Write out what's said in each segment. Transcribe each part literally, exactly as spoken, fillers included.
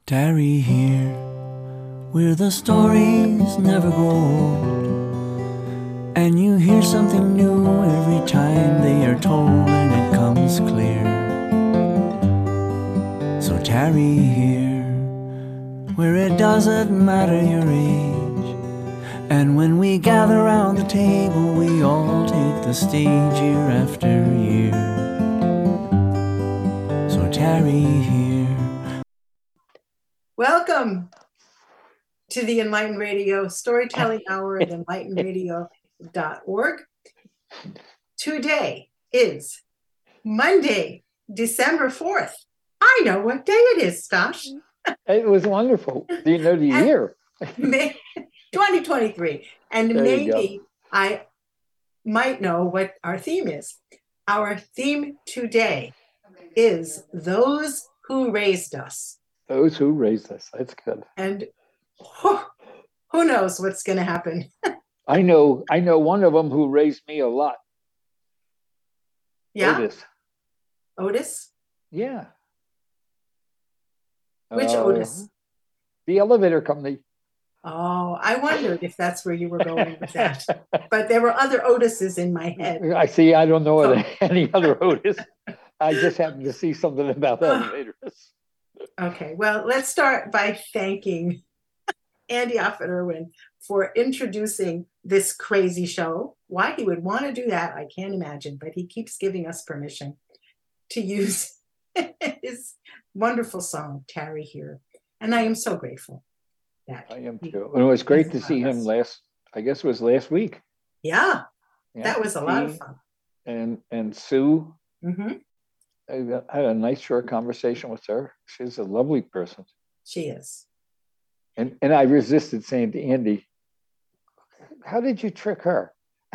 Tarry here, where the stories never grow old, and you hear something new every time they are told, and it comes clear. So tarry here, where it doesn't matter your age, and when we gather round the table, we all take the stage year after year. So tarry here. Welcome to the Enlightened Radio Storytelling Hour at enlightened radio dot org. Today is Monday, December fourth. I know what day it is, Stash. It was wonderful. Do you know the And year? May, twenty twenty-three. And There you maybe I might know what our theme is. Our theme today is Those Who Raised Us. Those who raised us. That's good. And whew, who knows what's going to happen? I know. I know one of them who raised me a lot. Yeah, Otis. Otis? Yeah. Which Uh, Otis? The elevator company. Oh, I wondered if that's where you were going with that. But there were other Otises in my head. I see. I don't know So- any other Otis. I just happened to see something about elevators. Okay, well, let's start by thanking Andy Offit Irwin for introducing this crazy show. Why he would want to do that, I can't imagine, but he keeps giving us permission to use his wonderful song, Tarry Here. And I am so grateful that. I am he- too. And it was great to Yes, see him yes. last. I guess it was last week. Yeah, Yeah, that was a lot of he fun. And and Sue. hmm I had a nice short conversation with her. She's a lovely person. She is. And and I resisted saying to Andy, how did you trick her?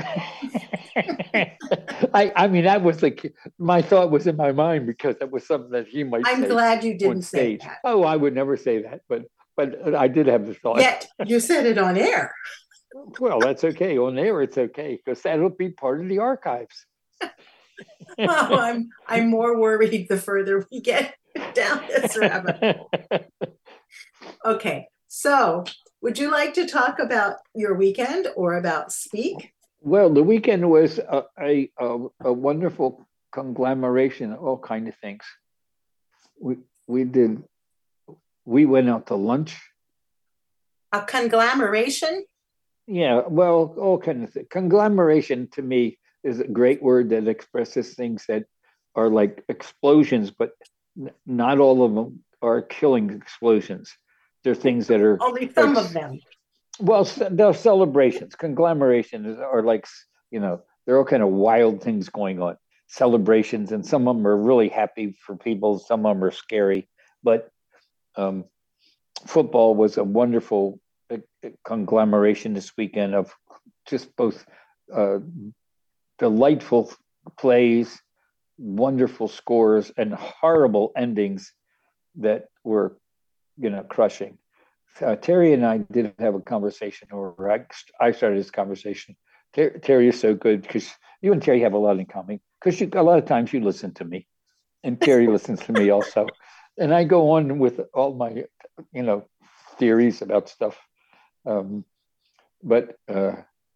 I I mean, that was like, my thought was in my mind because that was something that he might I'm say glad you on didn't say stage. that. Oh, I would never say that, but but I did have the thought. Yet you said it on air. Well, that's okay. On air, it's okay because that'll be part of the archives. Oh, I'm I'm more worried the further we get down this rabbit hole. Okay, so would you like to talk about your weekend or about Speak? Well, the weekend was a, a, a, a wonderful conglomeration of all kind of things. We we did. We went out to lunch. A conglomeration? Yeah, well, all kind of things. Conglomeration to me is a great word that expresses things that are like explosions, but n- not all of them are killing explosions. They're things that are Only some like- of them. Well, ce- they're celebrations. Conglomerations are like, you know, they're all kind of wild things going on. Celebrations, and some of them are really happy for people. Some of them are scary. But um, football was a wonderful uh, conglomeration this weekend of just both uh, delightful plays, wonderful scores, and horrible endings that were, you know, crushing. Uh, Terry and I did have a conversation, or I, I started this conversation. Ter- Terry is so good because you and Terry have a lot in common. Because a lot of times you listen to me, and Terry listens to me also, and I go on with all my, you know, theories about stuff. Um, but uh,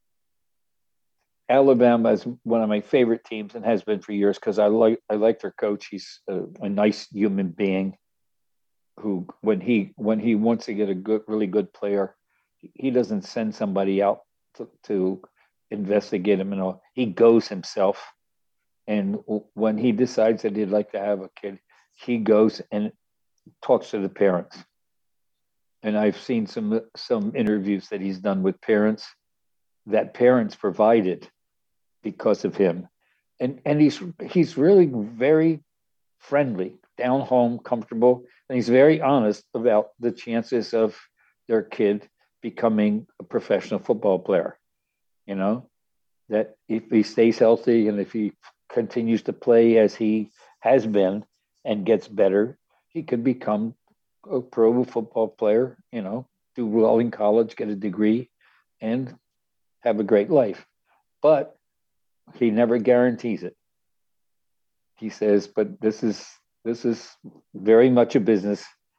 Alabama is one of my favorite teams and has been for years because I like I like their coach. He's a, a nice human being who, when he when he wants to get a good, really good player, he doesn't send somebody out to, to investigate him and all. He goes himself, and when he decides that he'd like to have a kid, he goes and talks to the parents. And I've seen some some interviews that he's done with parents that parents provided because of him, and and he's he's really very friendly, down home, comfortable, and he's very honest about the chances of their kid becoming a professional football player. You know, that if he stays healthy and if he continues to play as he has been and gets better, he could become a pro football player, you know, do well in college, get a degree, and have a great life. But he never guarantees it. He says, but this is this is very much a business,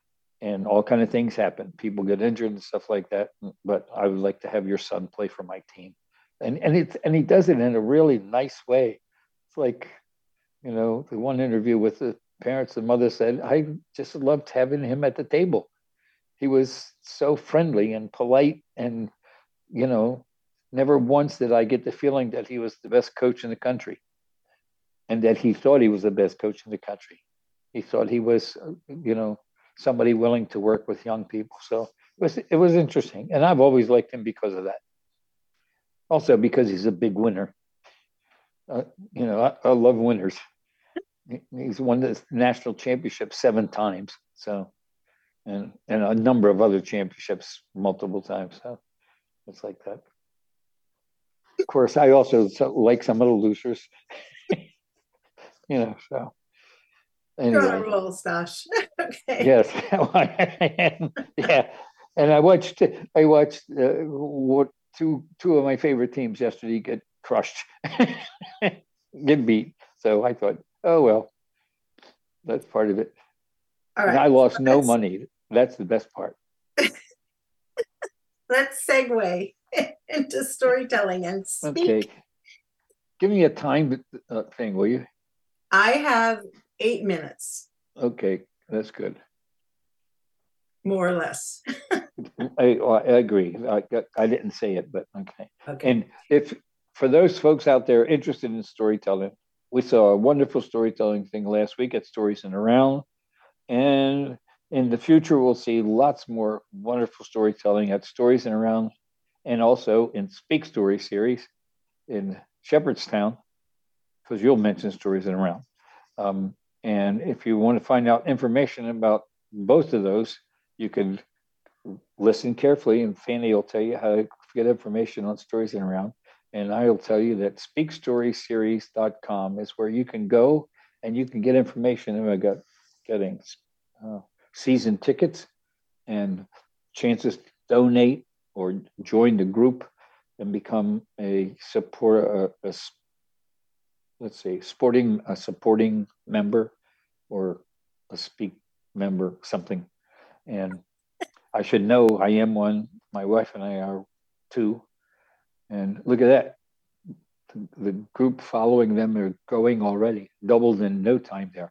and all kind of things happen. People get injured and stuff like that. But I would like to have your son play for my team, and and it's and he does it in a really nice way. It's like, you know, the one interview with the parents, the mother said, I just loved having him at the table. He was so friendly and polite, and, you know, never once did I get the feeling that he was the best coach in the country and that he thought he was the best coach in the country. He thought he was, you know, somebody willing to work with young people. So it was, it was interesting. And I've always liked him because of that. Also because he's a big winner. Uh, you know, I, I love winners. He's won the national championship seven times. So, and and a number of other championships multiple times. So it's like that. Of course, I also like some of the losers. You know, so anyway. You're on a roll, Stash. Okay. Yes. Yeah. And I watched I watched uh, what two two of my favorite teams yesterday get crushed, get beat. So I thought, oh well, that's part of it. All right. And I lost so no money. That's the best part. Let's segue into storytelling and speak. Okay. Give me a time uh, thing, will you? I have eight minutes. Okay, that's good. More or less. I, I agree. I, I didn't say it, but okay. Okay. And if for those folks out there interested in storytelling, we saw a wonderful storytelling thing last week at Stories in Around. And in the future, we'll see lots more wonderful storytelling at Stories in Around and also in Speak Story series in Shepherdstown, because you'll mention Stories in Around. Um, and if you want to find out information about both of those, you can listen carefully, and Fanny will tell you how to get information on Stories in Around. And I'll tell you that speak story series dot com is where you can go and you can get information about getting uh, season tickets and chances to donate or join the group and become a supporter, a, a, let's say, sporting, a supporting member or a speak member, something. And I should know I am one. My wife and I are two. And look at that. The group following them are growing already, doubled in no time there.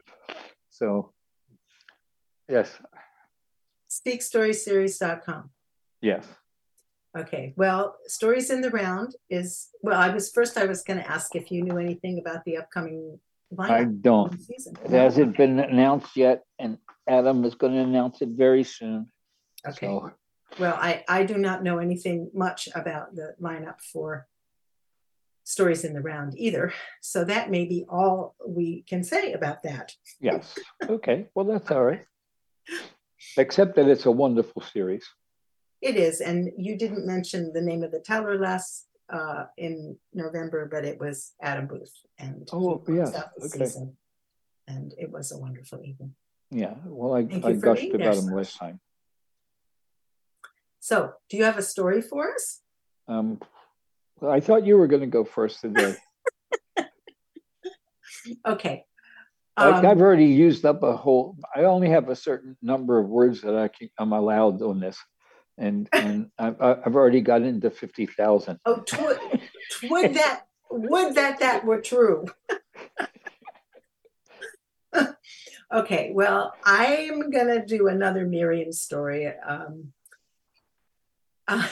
So, yes. speak story series dot com. Yes. Okay. Well, Stories in the Round is, well, I was first, I was going to ask if you knew anything about the upcoming lineup. I don't. Season. It hasn't been announced yet, and Adam is going to announce it very soon. Okay. So. Well, I, I do not know anything much about the lineup for Stories in the Round either. So that may be all we can say about that. Yes. Okay. Well, that's all right. Except that it's a wonderful series. It is. And you didn't mention the name of the teller last uh, in November, but it was Adam Booth. And oh, he yes. out the Okay. season. And it was a wonderful evening. Yeah. Well, I, Thank I you for gushed being about there, him sir. last time. So, do you have a story for us? Um, well, I thought you were going to go first today. Okay. Um, Um, I've already used up a whole. I only have a certain number of words that I can, I'm allowed on this, and and I've, I've already got into fifty thousand. oh, tw- would that would that that were true? Okay. Well, I'm gonna do another Miriam story. Um, uh,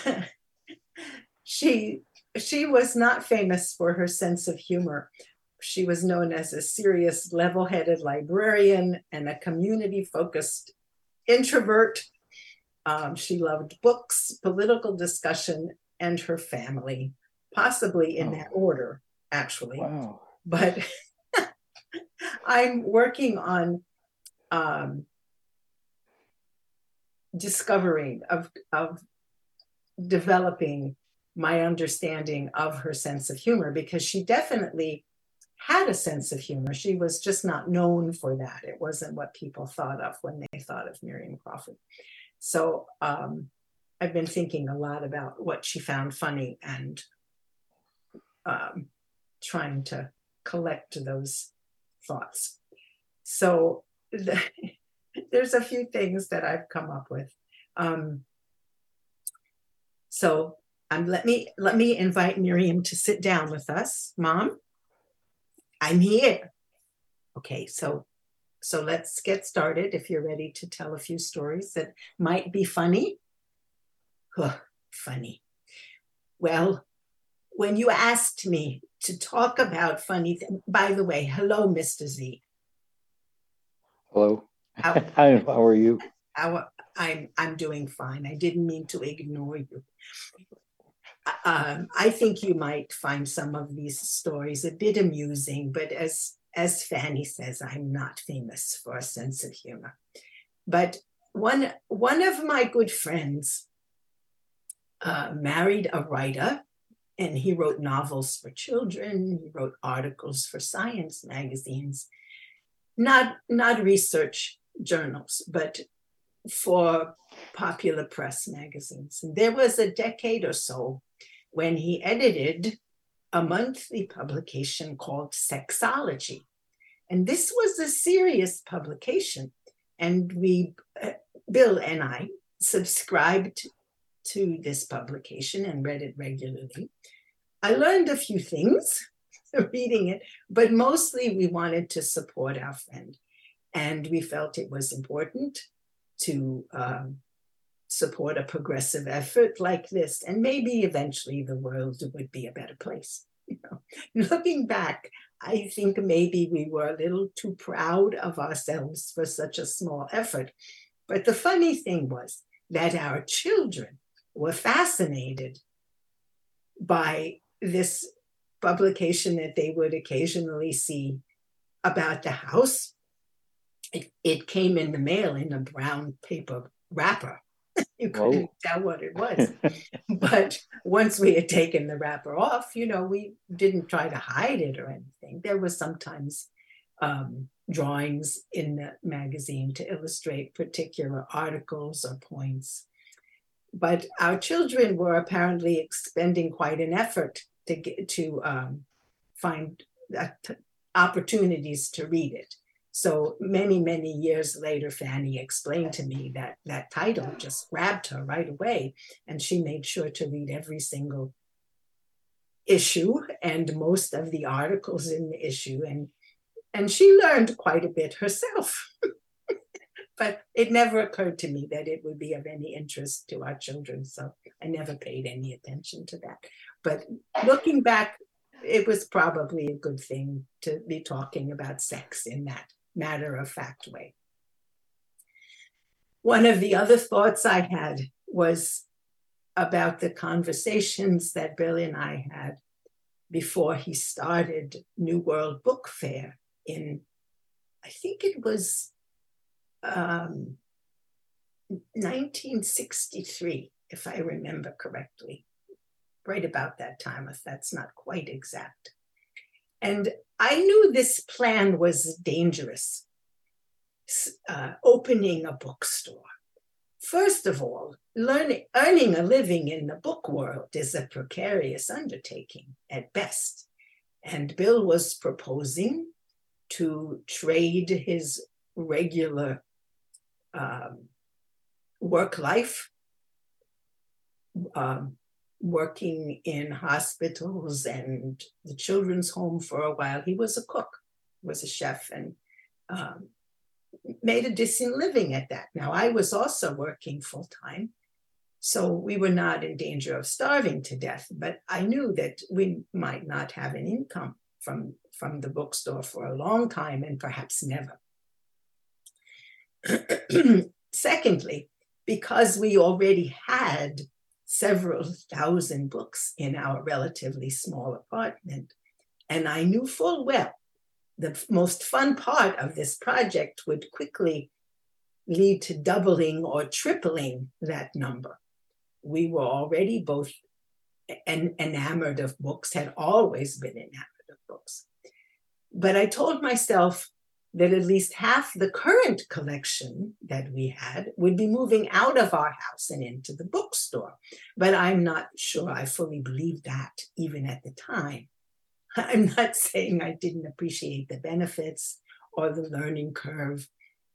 she she was not famous for her sense of humor. She was known as a serious, level-headed librarian and a community-focused introvert. Um, she loved books, political discussion, and her family, possibly in Oh. that order, actually. Wow. But I'm working on um, discovering, of, of developing my understanding of her sense of humor, because she definitely had a sense of humor. She was just not known for that. It wasn't what people thought of when they thought of Miriam Crawford. So um, I've been thinking a lot about what she found funny and um, trying to collect those thoughts. So the, there's a few things that I've come up with. Um, so um, let me let me invite Miriam to sit down with us. Mom, I'm here. Okay, so so let's get started. If you're ready to tell a few stories that might be funny. Huh, funny. Well, when you asked me to talk about funny things, by the way, hello, Mister Z. Hello. How, Hi, how are you? how, I'm I'm doing fine. I didn't mean to ignore you. Um, I think you might find some of these stories a bit amusing, but as as Fanny says, I'm not famous for a sense of humor. But one one of my good friends uh, married a writer, and he wrote novels for children. He wrote articles for science magazines, not not research journals, but for popular press magazines. And there was a decade or so when he edited a monthly publication called Sexology. And this was a serious publication. And we, uh, Bill and I, subscribed to this publication and read it regularly. I learned a few things reading it, but mostly we wanted to support our friend. And we felt it was important to um, support a progressive effort like this, and maybe eventually the world would be a better place. You know, looking back, I think maybe we were a little too proud of ourselves for such a small effort. But the funny thing was that our children were fascinated by this publication that they would occasionally see about the house. It, it came in the mail in a brown paper wrapper. You couldn't Whoa. Tell what it was. But once we had taken the wrapper off, you know, we didn't try to hide it or anything. There was sometimes um, drawings in the magazine to illustrate particular articles or points. But our children were apparently expending quite an effort to get to um, find uh, t- opportunities to read it. So many, many years later, Fanny explained to me that that title just grabbed her right away. And she made sure to read every single issue and most of the articles in the issue. And, and she learned quite a bit herself. But it never occurred to me that it would be of any interest to our children. So I never paid any attention to that. But looking back, it was probably a good thing to be talking about sex in that matter-of-fact way. One of the other thoughts I had was about the conversations that Bill and I had before he started New World Book Fair in, I think it was um, nineteen sixty-three, if I remember correctly, right about that time, if that's not quite exact. And I knew this plan was dangerous, uh, opening a bookstore. First of all, learning, earning a living in the book world is a precarious undertaking at best. And Bill was proposing to trade his regular um, work life, um, working in hospitals and the children's home for a while. He was a cook, was a chef, and um, made a decent living at that. Now, I was also working full-time, so we were not in danger of starving to death, but I knew that we might not have an income from, from the bookstore for a long time and perhaps never. Secondly, because we already had several thousand books in our relatively small apartment, and I knew full well the most fun part of this project would quickly lead to doubling or tripling that number. We were already both en- enamored of books, had always been enamored of books. But I told myself that at least half the current collection that we had would be moving out of our house and into the bookstore. But I'm not sure I fully believed that even at the time. I'm not saying I didn't appreciate the benefits or the learning curve,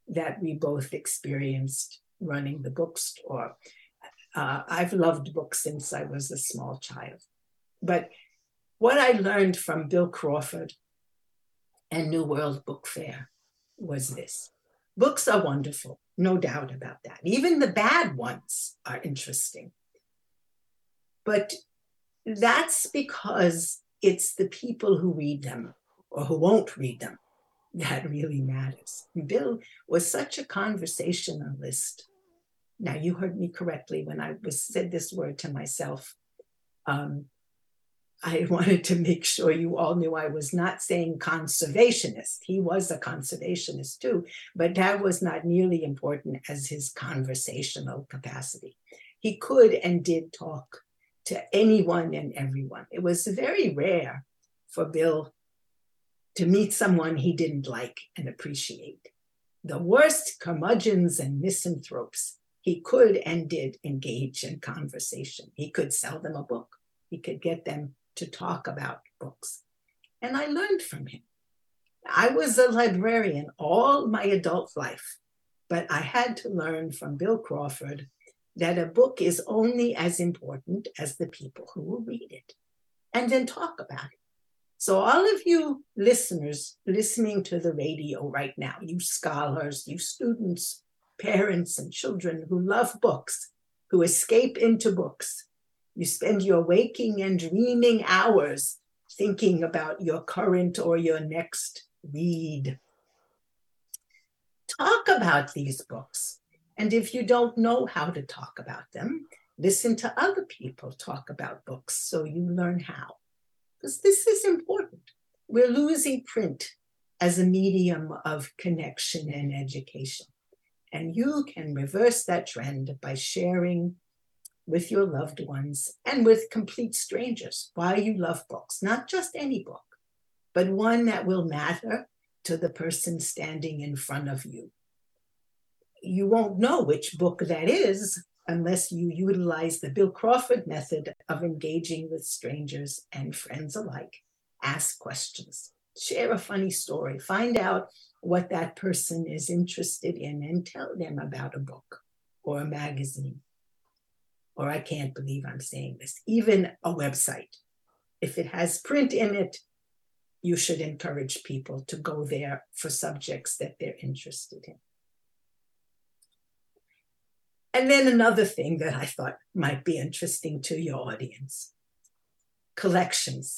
that we both experienced running the bookstore. Uh, I've loved books since I was a small child. But what I learned from Bill Crawford and New World Book Fair was this. Books are wonderful, no doubt about that. Even the bad ones are interesting. But that's because it's the people who read them or who won't read them that really matters. Bill was such a conversationalist. Now, you heard me correctly when I was said this word to myself. Um, I wanted to make sure you all knew I was not saying conservationist. He was a conservationist too, but that was not nearly important as his conversational capacity. He could and did talk to anyone and everyone. It was very rare for Bill to meet someone he didn't like and appreciate. The worst curmudgeons and misanthropes, he could and did engage in conversation. He could sell them a book. He could get them to talk about books. And I learned from him. I was a librarian all my adult life, but I had to learn from Bill Crawford that a book is only as important as the people who will read it and then talk about it. So all of you listeners listening to the radio right now, you scholars, you students, parents and children who love books, who escape into books, you spend your waking and dreaming hours thinking about your current or your next read. Talk about these books. And if you don't know how to talk about them, listen to other people talk about books so you learn how. Because this is important. We're losing print as a medium of connection and education. And you can reverse that trend by sharing with your loved ones and with complete strangers why you love books, not just any book, but one that will matter to the person standing in front of you. You won't know which book that is unless you utilize the Bill Crawford method of engaging with strangers and friends alike. Ask questions, share a funny story, find out what that person is interested in and tell them about a book or a magazine. Or I can't believe I'm saying this, even a website. If it has print in it, you should encourage people to go there for subjects that they're interested in. And then another thing that I thought might be interesting to your audience, collections.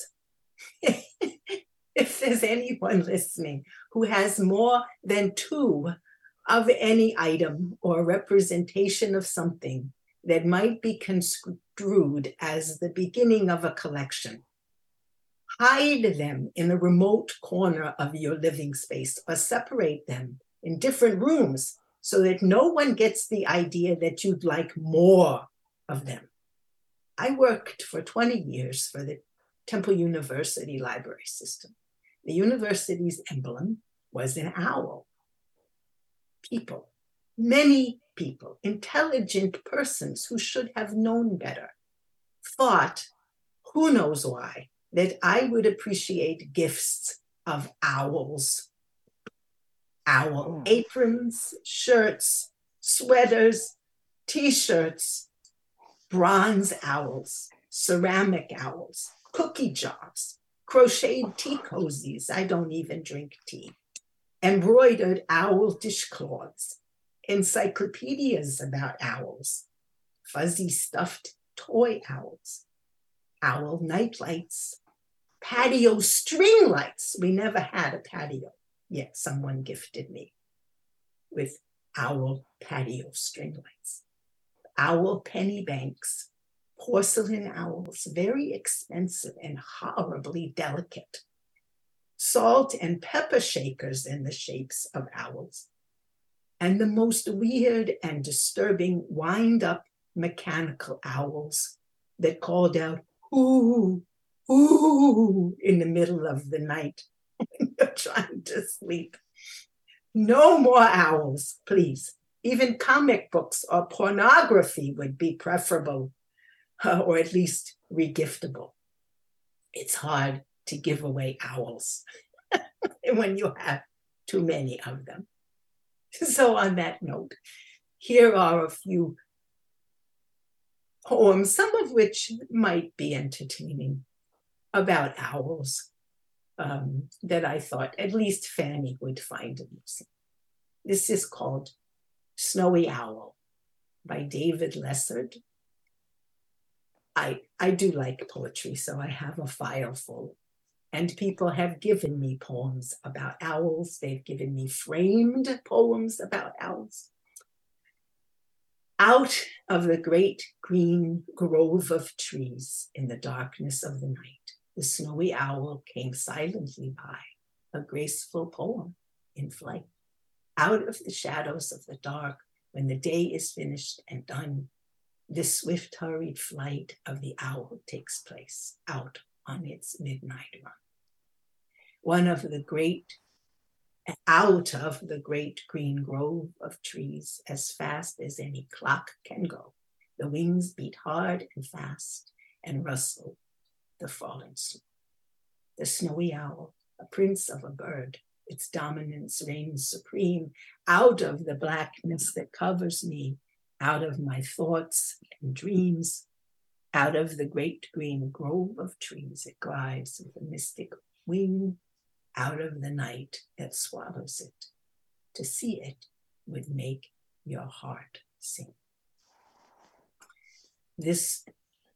If there's anyone listening who has more than two of any item or representation of something that might be construed as the beginning of a collection, hide them in a remote corner of your living space or separate them in different rooms so that no one gets the idea that you'd like more of them. I worked for twenty years for the Temple University library system. The university's emblem was an owl. People, many people, intelligent persons who should have known better, thought, who knows why, that I would appreciate gifts of owls. Owl aprons, shirts, sweaters, t-shirts, bronze owls, ceramic owls, cookie jars, crocheted tea cozies, I don't even drink tea, embroidered owl dishcloths, encyclopedias about owls, fuzzy stuffed toy owls, owl nightlights, patio string lights. We never had a patio, yet someone gifted me with owl patio string lights, owl penny banks, porcelain owls, very expensive and horribly delicate, salt and pepper shakers in the shapes of owls, and the most weird and disturbing wind-up mechanical owls that called out, ooh, ooh, in the middle of the night when you're trying to sleep. No more owls, please. Even comic books or pornography would be preferable, uh, or at least regiftable. It's hard to give away owls when you have too many of them. So on that note, here are a few poems, some of which might be entertaining, about owls um, that I thought at least Fanny would find amusing. This is called Snowy Owl by David Lessard. I, I do like poetry, so I have a file full. And people have given me poems about owls. They've given me framed poems about owls. Out of the great green grove of trees in the darkness of the night, the snowy owl came silently by, a graceful poem in flight. Out of the shadows of the dark, when the day is finished and done, this swift hurried flight of the owl takes place out on its midnight run. One of the great, out of the great green grove of trees, as fast as any clock can go, the wings beat hard and fast and rustle the falling snow. The snowy owl, a prince of a bird, its dominance reigns supreme. Out of the blackness that covers me, out of my thoughts and dreams, out of the great green grove of trees, it glides with a mystic wing, out of the night that swallows it. To see it would make your heart sing. This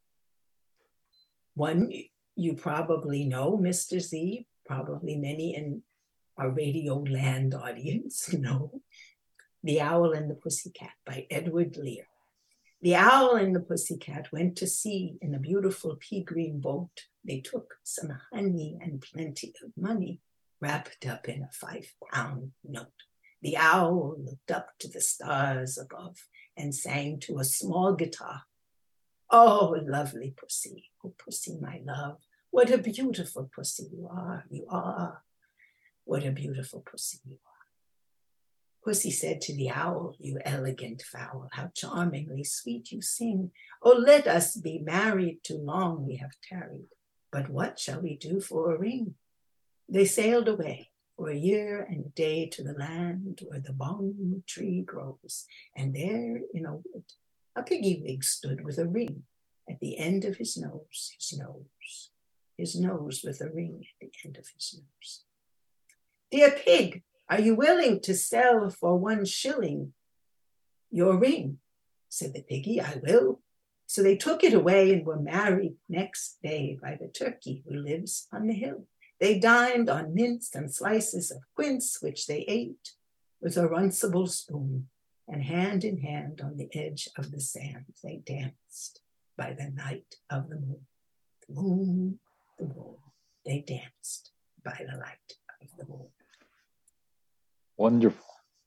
one you probably know, Mister Z, probably many in our Radio Land audience know. The Owl and the Pussycat by Edward Lear. The owl and the pussycat went to sea in a beautiful pea green boat. They took some honey and plenty of money wrapped up in a five pound note. The owl looked up to the stars above and sang to a small guitar. Oh, lovely pussy, oh pussy, my love, what a beautiful pussy you are, you are. What a beautiful pussy you are. Pussy said to the owl, you elegant fowl, how charmingly sweet you sing. Oh, let us be married, too long we have tarried. But what shall we do for a ring? They sailed away for a year and a day to the land where the balm tree grows. And there in a wood, a piggy wig stood with a ring at the end of his nose, his nose, his nose with a ring at the end of his nose. Dear pig, are you willing to sell for one shilling your ring? Said the piggy, I will. So they took it away and were married next day by the turkey who lives on the hill. They dined on mince and slices of quince, which they ate with a runcible spoon, and hand in hand on the edge of the sand they danced by the night of the moon. The moon, the moon, they danced by the light of the moon. Wonderful.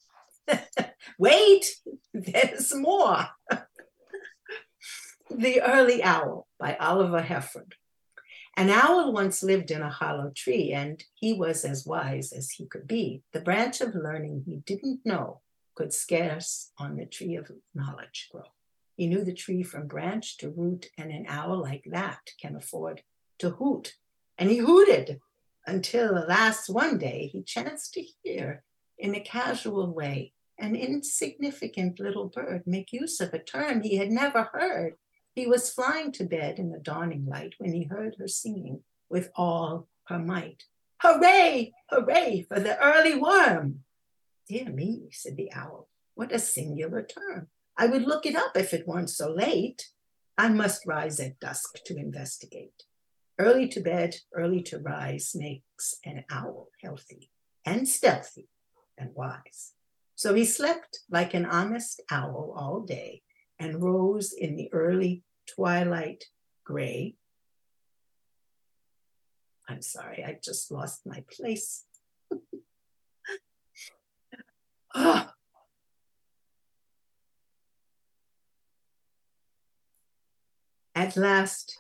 Wait, there's more. The Early Owl by Oliver Herford. An owl once lived in a hollow tree, and he was as wise as he could be. The branch of learning he didn't know could scarce on the tree of knowledge grow. He knew the tree from branch to root, and an owl like that can afford to hoot. And he hooted until, alas, one day he chanced to hear in a casual way an insignificant little bird make use of a term he had never heard. He was flying to bed in the dawning light when he heard her singing with all her might. Hooray, hooray for the early worm. Dear me, said the owl, what a singular term. I would look it up if it weren't so late. I must rise at dusk to investigate. Early to bed, early to rise makes an owl healthy and stealthy and wise. So he slept like an honest owl all day and rose in the early twilight gray. I'm sorry, I just lost my place. Oh. At last,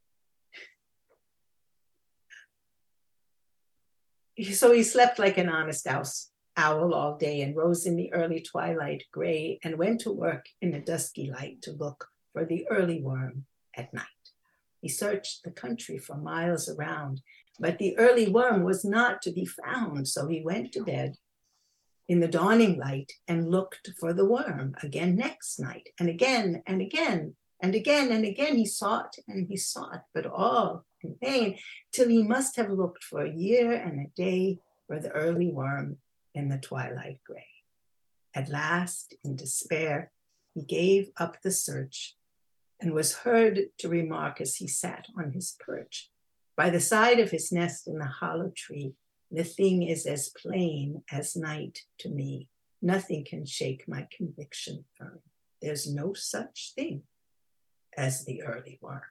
so he slept like an honest owl all day and rose in the early twilight gray and went to work in the dusky light to look for the early worm at night. He searched the country for miles around, but the early worm was not to be found, so he went to bed in the dawning light and looked for the worm again next night, and again and again and again and again he sought and he sought, but all in vain, till he must have looked for a year and a day for the early worm in the twilight gray. At last, in despair, he gave up the search and was heard to remark as he sat on his perch by the side of his nest in the hollow tree, the thing is as plain as night to me. Nothing can shake my conviction firm. There's no such thing as the early worm.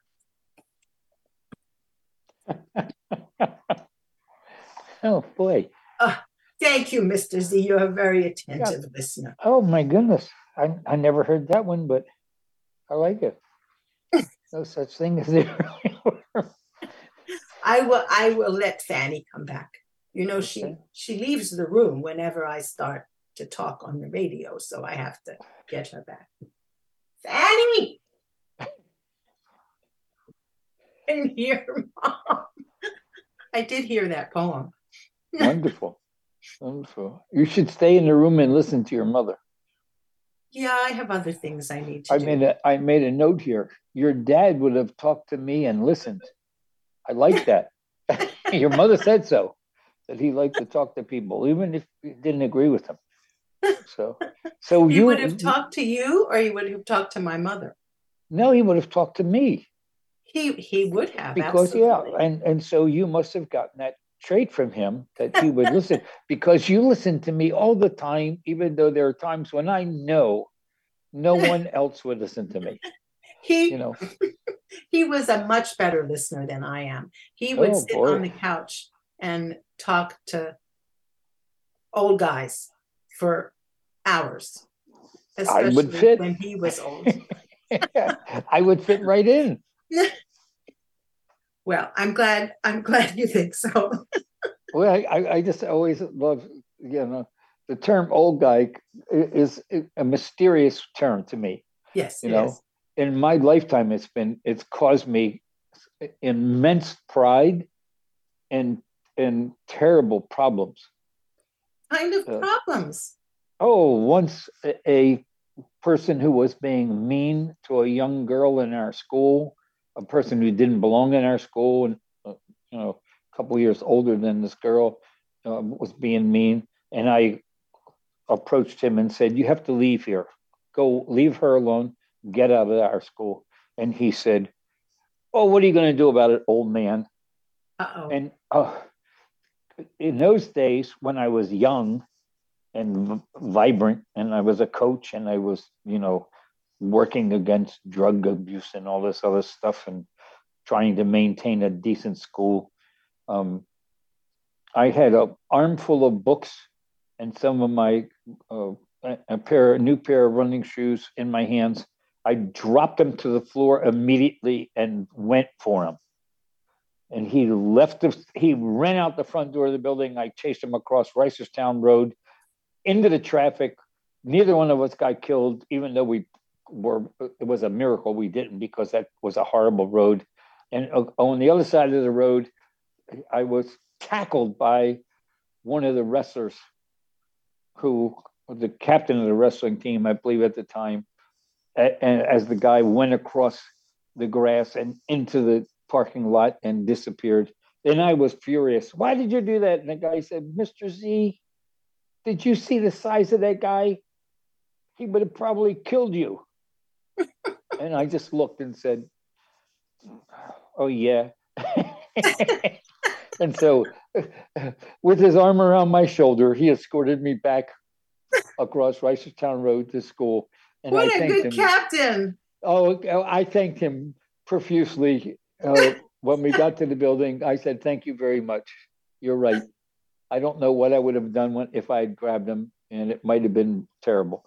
Oh, boy. Oh, thank you, Mister Z. You're a very attentive Yeah. listener. Oh, my goodness. I, I never heard that one, but I like it. No such thing as the early worm. I will I will let Fanny come back. You know, she Okay. she leaves the room whenever I start to talk on the radio, so I have to get her back. Fanny! And hear Mom. I did hear that poem. Wonderful. Wonderful. You should stay in the room and listen to your mother. Yeah, I have other things I need to I do. made a I made a note here. Your dad would have talked to me and listened. I like that. Your mother said so, that he liked to talk to people, even if you didn't agree with them. So, so He you would have talked to you, or he would have talked to my mother. No, he would have talked to me He he would have, because absolutely. yeah, and and so you must have gotten that trait from him that he would listen because you listen to me all the time, even though there are times when I know no one else would listen to me. He You know, he was a much better listener than I am. He would Oh, sit boy. on the couch and talk to old guys for hours, I would especially fit. when he was old. I would fit right in. Well, I'm glad I'm glad you think so. Well, I, I I just always love, you know, the term old guy is a mysterious term to me. Yes, You it know, is. in my lifetime, it's been, it's caused me immense pride and, and terrible problems. Kind of Uh, problems. Oh, once a, a person who was being mean to a young girl in our school, a person who didn't belong in our school, and uh, you know, a couple of years older than this girl, uh, was being mean, and I approached him and said, "You have to leave here. Go, leave her alone. Get out of our school." And he said, "Oh, what are you going to do about it, old man?" Uh-oh. And uh, in those days, when I was young and v- vibrant, and I was a coach, and I was, you know, working against drug abuse and all this other stuff, and trying to maintain a decent school. Um, I had an armful of books and some of my uh, a pair, a new pair of running shoes in my hands. I dropped them to the floor immediately and went for him. And he left. The, he ran out the front door of the building. I chased him across Reisterstown Road into the traffic. Neither one of us got killed, even though we were. It was a miracle we didn't, because that was a horrible road. And on the other side of the road, I was tackled by one of the wrestlers, who was the captain of the wrestling team, I believe at the time. And as the guy went across the grass and into the parking lot and disappeared. And I was furious. "Why did you do that?" And the guy said, "Mister Z, did you see the size of that guy? He would have probably killed you." And I just looked and said, "Oh, yeah." And so, with his arm around my shoulder, he escorted me back across Reisterstown Road to school. And What I a thanked good him. captain. Oh, I thanked him profusely. Uh, when we got to the building, I said, "Thank you very much. You're right. I don't know what I would have done when, if I had grabbed him, and it might have been terrible."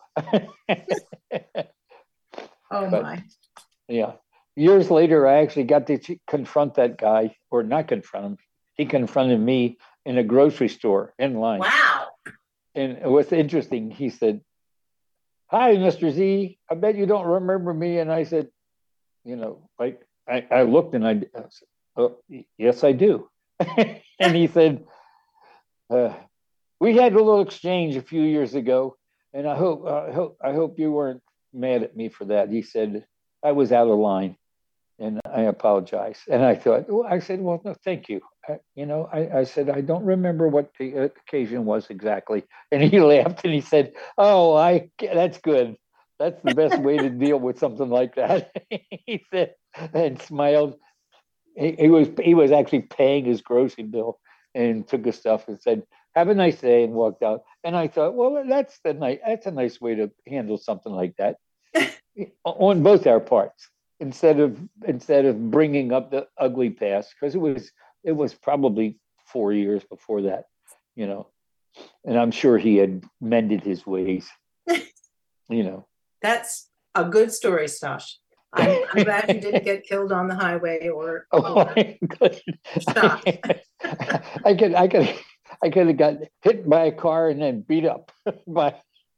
Oh, But, my. yeah. Years later, I actually got to confront that guy, or not confront him. He confronted me in a grocery store in line. Wow. And it was interesting. He said, "Hi, Mister Z. I bet you don't remember me." And I said, you know, like, I, I looked and I, I said, "Oh, yes, I do." And he said, uh, we had a little exchange a few years ago, and I hope I hope I hope you weren't mad at me for that. He said I was out of line, and I apologize. And I thought, well, I said, well, no, thank you. I, you know, I, I said I don't remember what the occasion was exactly, and he laughed and he said, "Oh, I that's good. That's the best way to deal with something like that." He said and smiled. He, he was he was actually paying his grocery bill and took his stuff and said, "Have a nice day," and walked out. And I thought, well, that's the nice that's a nice way to handle something like that on both our parts, instead of instead of bringing up the ugly past, because it was it was probably four years before that, you know, and I'm sure he had mended his ways, you know. That's a good story, Stosh. I'm, I'm glad you didn't get killed on the highway or, Oh, or shot. I could, I could, I could have got hit by a car and then beat up by,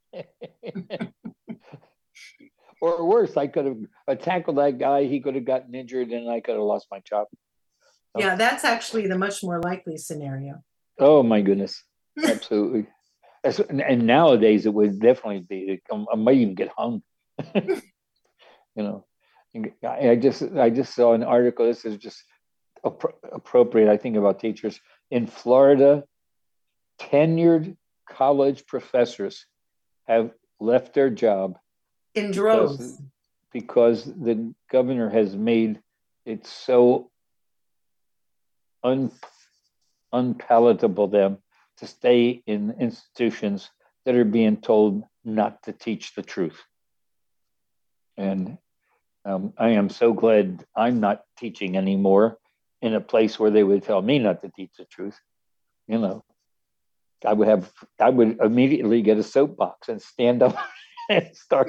or worse, I could have tackled that guy. He could have gotten injured, and I could have lost my job. So, yeah, that's actually the much more likely scenario. Oh my goodness, absolutely. And nowadays, it would definitely be. I might even get hung. You know. I just I just saw an article. This is just appropriate, I think, about teachers in Florida. Tenured college professors have left their job in droves because, because the governor has made it so un, unpalatable them to stay in institutions that are being told not to teach the truth. And Um, I am so glad I'm not teaching anymore in a place where they would tell me not to teach the truth. You know, I would have, I would immediately get a soapbox and stand up and start.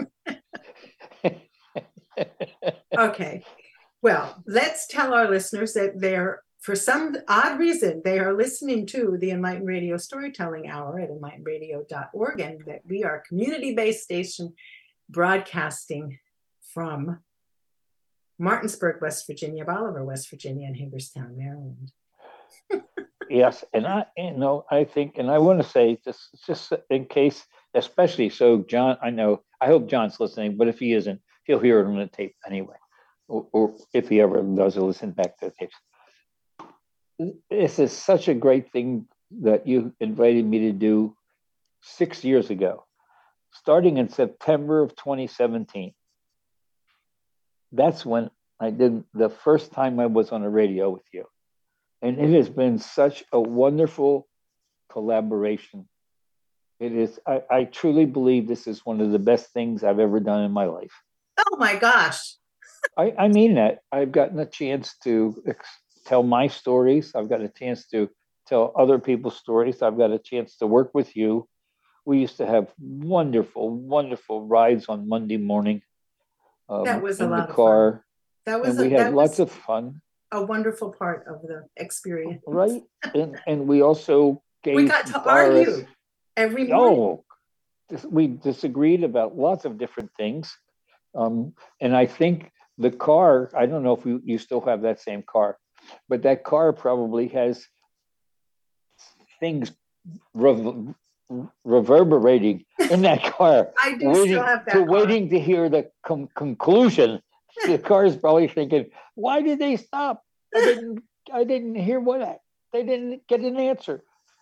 Okay. Well, let's tell our listeners that they're, for some odd reason, they are listening to the Enlightened Radio Storytelling Hour at enlightened radio dot org, and that we are a community-based station broadcasting from Martinsburg, West Virginia, Bolivar, West Virginia, and Hagerstown, Maryland. Yes, and I, you know, I think, and I want to say just, just in case, especially so, John. I know, I hope John's listening, but if he isn't, he'll hear it on the tape anyway, or, or if he ever does listen back to the tapes. This is such a great thing that you invited me to do six years ago, starting in September of twenty seventeen. That's when I did the first time I was on the radio with you. And it has been such a wonderful collaboration. It is, I, I truly believe this is one of the best things I've ever done in my life. Oh my gosh. I, I mean that. I've gotten a chance to ex- tell my stories. I've got a chance to tell other people's stories. I've got a chance to work with you. We used to have wonderful, wonderful rides on Monday morning. Um, that was a in lot the car. Of fun. That was and we a, had lots of fun. A wonderful part of the experience, right? And and we also gave. We got to Doris, argue every morning. Oh, we disagreed about lots of different things, um, and I think the car. I don't know if you, you still have that same car, but that car probably has things rev- reverberating in that car. I do waiting, still have that to car. Waiting to hear the com- conclusion. The car is probably thinking, "Why did they stop? I didn't. I didn't hear what I, they didn't get an answer."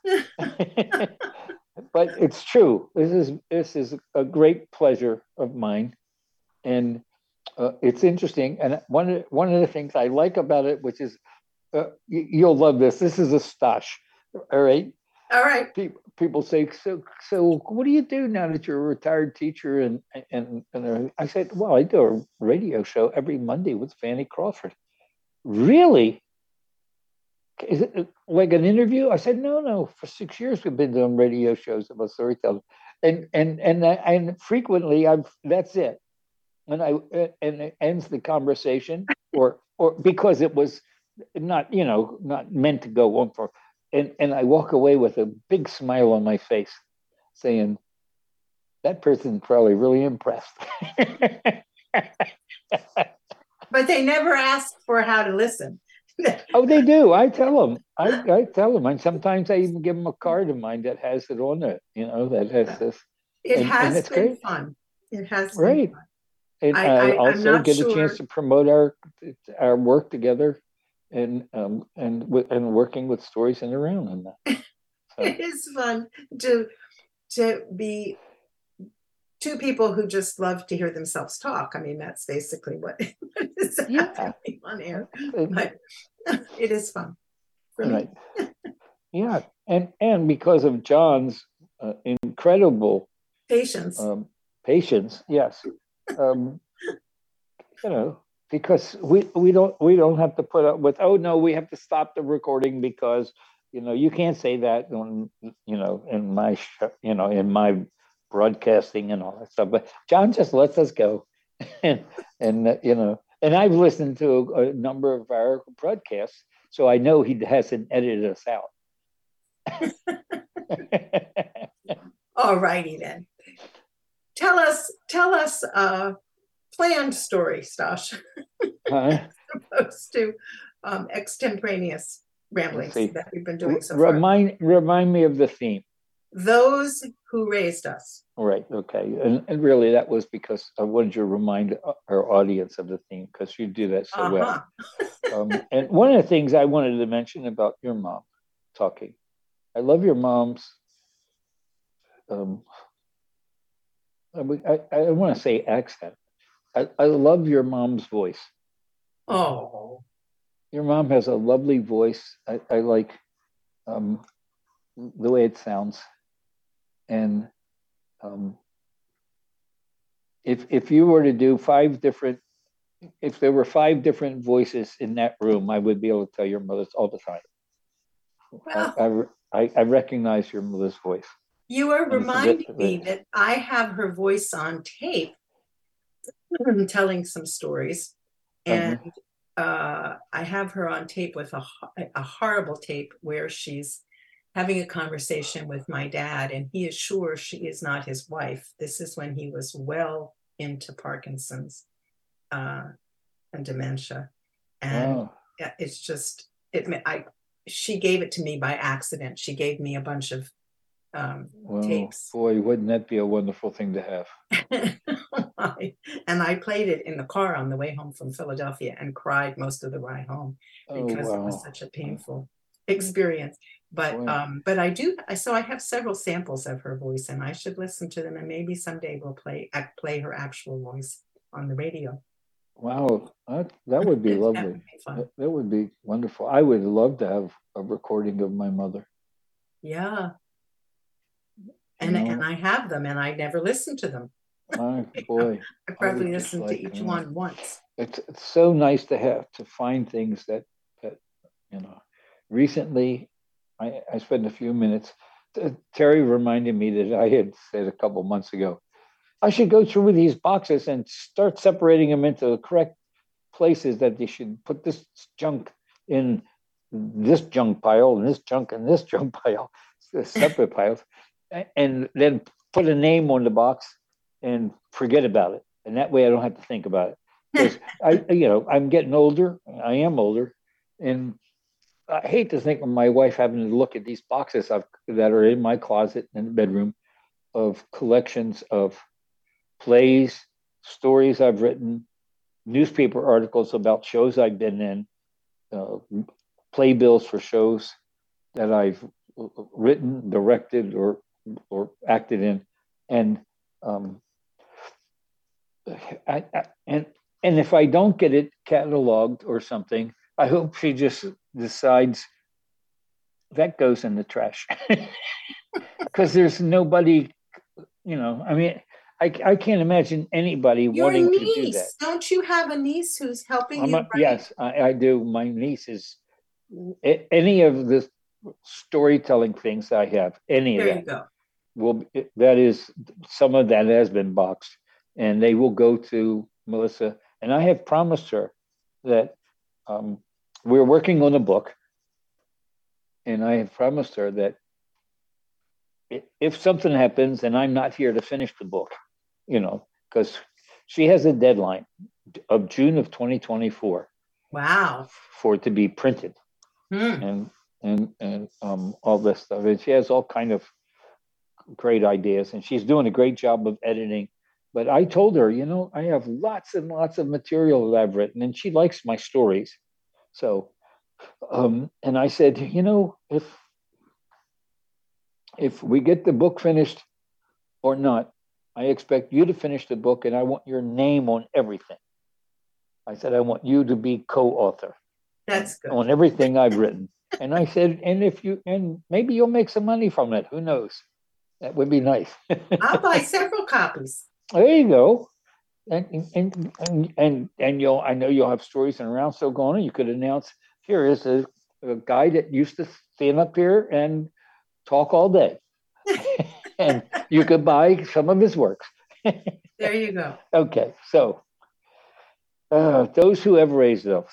But it's true. This is this is a great pleasure of mine, and uh, it's interesting. And one of one of the things I like about it, which is, uh, you, you'll love this. This is a stash. All right. All right. People, people say, so, so what do you do now that you're a retired teacher? And, and, and I said, well, I do a radio show every Monday with Fanny Crawford. Really? Is it like an interview? I said, no, no. For six years, we've been doing radio shows about storytelling. And, and, and, and frequently I've, that's it. And I, and it ends the conversation or, or because it was not, you know, not meant to go on for. And, and I walk away with a big smile on my face saying, that person's probably really impressed. But they never asked for how to listen. Oh, they do. I tell them. I, I tell them, and sometimes I even give them a card of mine that has it on it. You know, that has this, It and and has it's been great, fun. It has been right? fun. And I, I I I'm also not get a chance sure. to promote our our work together, and um and with and working with Stories in the Round and that. So It is fun to to be two people who just love to hear themselves talk. I mean, that's basically what, what is yeah, happening on air. uh, But it is fun for me. right. Yeah, and and because of John's uh, incredible Patience. um, patience, yes, um, you know, because we we don't we don't have to put up with, oh no, we have to stop the recording because you know you can't say that on you know in my sh- you know in my broadcasting and all that stuff. But John just lets us go, and and uh, you know, and I've listened to a, a number of our broadcasts, so I know he hasn't edited us out. All righty then. Tell us, tell us a planned story, Stosh, Huh? opposed to um, extemporaneous Let's ramblings see. that we've been R- doing so far. remind remind me of the theme. Those who raised us. All right. Okay. And, and really, that was because I wanted to remind our audience of the theme because you do that so Uh-huh. well. Um, and one of the things I wanted to mention about your mom talking, I love your mom's. Um, I, I, I want to say accent. I, I love your mom's voice. Oh. Your mom has a lovely voice. I, I like um, the way it sounds. And um, if if you were to do five different, if there were five different voices in that room, I would be able to tell your mother's all the time. Well, I, I, I recognize your mother's voice. you are And it's a reminding bit, me that I have her voice on tape telling some stories. And uh-huh. uh, I have her on tape with a, a horrible tape where she's having a conversation with my dad, and he is sure she is not his wife. This is when he was well into Parkinson's uh, and dementia. And wow. It's just, it, I, she gave it to me by accident. She gave me a bunch of um, well, tapes. Boy, wouldn't that be a wonderful thing to have? And I played it in the car on the way home from Philadelphia and cried most of the ride home because oh, wow. It was such a painful experience. But wow. um, but I do, so I have several samples of her voice, and I should listen to them, and maybe someday we'll play play her actual voice on the radio. Wow, that, that would be lovely. That would be fun. That, that would be wonderful. I would love to have a recording of my mother. Yeah. And, you know, and I have them, and I never listen to them. My boy. I probably listened like, to each uh, one once. It's, it's so nice to have to find things that, that you know, recently I, I spent a few minutes. Terry reminded me that I had said a couple months ago, I should go through these boxes and start separating them into the correct places that they should put this junk in this junk pile and this junk in this junk pile, separate piles, and then put a name on the box and forget about it. And that way I don't have to think about it. Because I, you know, I'm getting older. I am older. And I hate to think of my wife having to look at these boxes I've, that are in my closet in the bedroom of collections of plays, stories I've written, newspaper articles about shows I've been in, uh, playbills for shows that I've written, directed, or or acted in, and um, I, I, and and if I don't get it cataloged or something, I hope she just decides that goes in the trash because there's nobody, you know. I mean, I I can't imagine anybody Your wanting niece. to do that. Don't you have a niece who's helping I'm you? A, write? Yes, I, I do. My niece is any of the storytelling things I have. Any there of that. You go. Will that is some of that has been boxed, and they will go to Melissa. And I have promised her that um, we're working on a book, and I have promised her that if something happens and I'm not here to finish the book, you know, because she has a deadline of June of twenty twenty-four, Wow. for it to be printed Hmm. and and and um, all this stuff. And she has all kind of great ideas, and she's doing a great job of editing. But I told her, you know, I have lots and lots of material that I've written, and she likes my stories. So, um, and I said, you know, if if we get the book finished or not, I expect you to finish the book, and I want your name on everything. I said, I want you to be co-author That's on, good. on everything I've written. And I said, and if you, and maybe you'll make some money from it. Who knows? That would be nice. I'll buy several copies. There you go. And and and and, and you'll, I know you'll have stories and around still going on. You could announce, here is a, a guy that used to stand up here and talk all day. And you could buy some of his works. There you go. Okay, so uh, those who have raised us.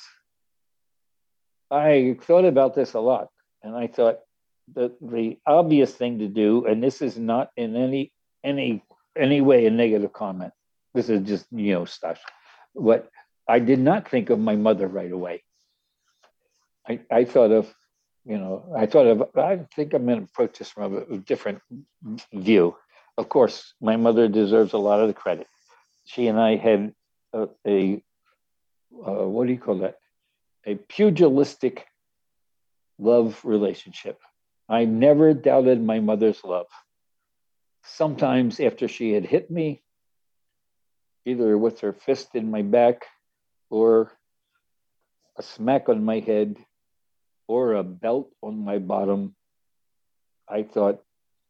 I thought about this a lot, and I thought that the obvious thing to do, and this is not in any any any way a negative comment. This is just, you know, stuff. But I did not think of my mother right away. I, I thought of, you know, I thought of, I think I'm going to approach this from a, a different view. Of course, my mother deserves a lot of the credit. She and I had a, a uh, what do you call that? A pugilistic love relationship. I never doubted my mother's love. Sometimes after she had hit me, either with her fist in my back or a smack on my head or a belt on my bottom, I thought,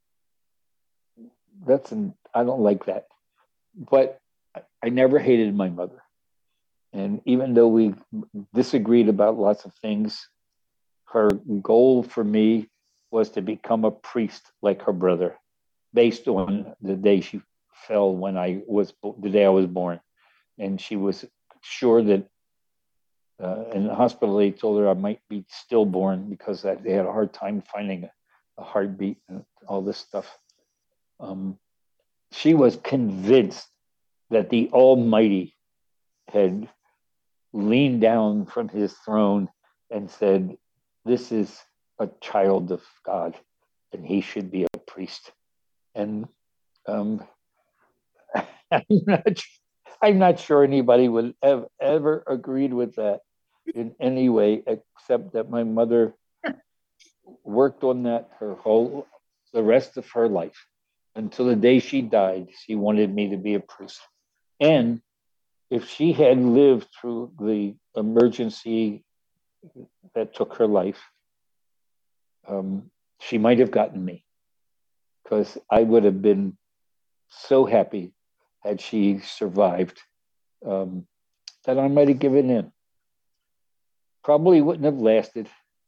that's an, I don't like that. But I never hated my mother. And even though we disagreed about lots of things, her goal for me was to become a priest like her brother, based on the day she fell when I was, the day I was born. And she was sure that uh, in the hospital, they told her I might be stillborn because they had a hard time finding a, a heartbeat and all this stuff. Um, she was convinced that the Almighty had leaned down from his throne and said, this is a child of God and he should be a priest. And um, I'm, not, I'm not sure anybody would have ever agreed with that in any way, except that my mother worked on that her whole, the rest of her life. Until the day she died, she wanted me to be a priest. And if she had lived through the emergency that took her life, um, she might have gotten me, because I would have been so happy had she survived, um, that I might have given in. Probably wouldn't have lasted.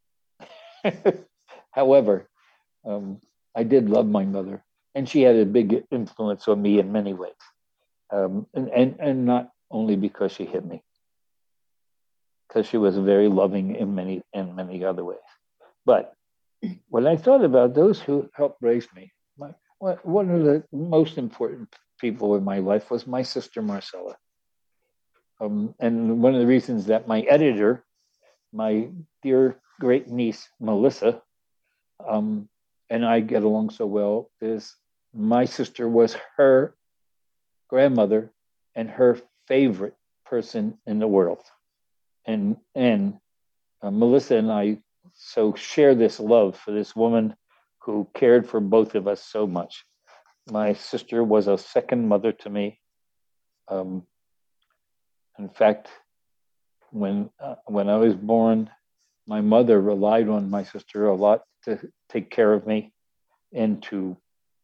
However, um, I did love my mother, and she had a big influence on me in many ways. Um, and, and, and not only because she hit me, because she was very loving in many, in many other ways. But when I thought about those who helped raise me, my, one of the most important people in my life was my sister Marcella. Um, and one of the reasons that my editor, my dear great niece Melissa, um, and I get along so well is my sister was her grandmother and her favorite person in the world. And, and uh, Melissa and I so share this love for this woman who cared for both of us so much. My sister was a second mother to me. Um, in fact, when uh, when I was born, my mother relied on my sister a lot to take care of me and to